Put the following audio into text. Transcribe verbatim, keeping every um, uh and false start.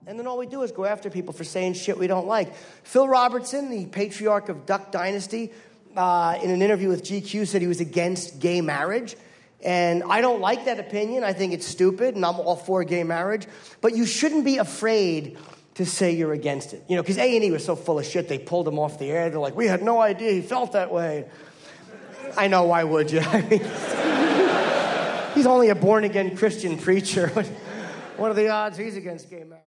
And then all we do is go after people for saying shit we don't like. Phil Robertson, the patriarch of Duck Dynasty, uh, in an interview with G Q said he was against gay marriage. And I don't like that opinion. I think it's stupid, and I'm all for gay marriage. But you shouldn't be afraid to say you're against it. You know, because A and E was so full of shit, they pulled him off the air. They're like, we had no idea he felt that way. I know, why would you? I mean, he's only a born-again Christian preacher. What are the odds he's against gay marriage?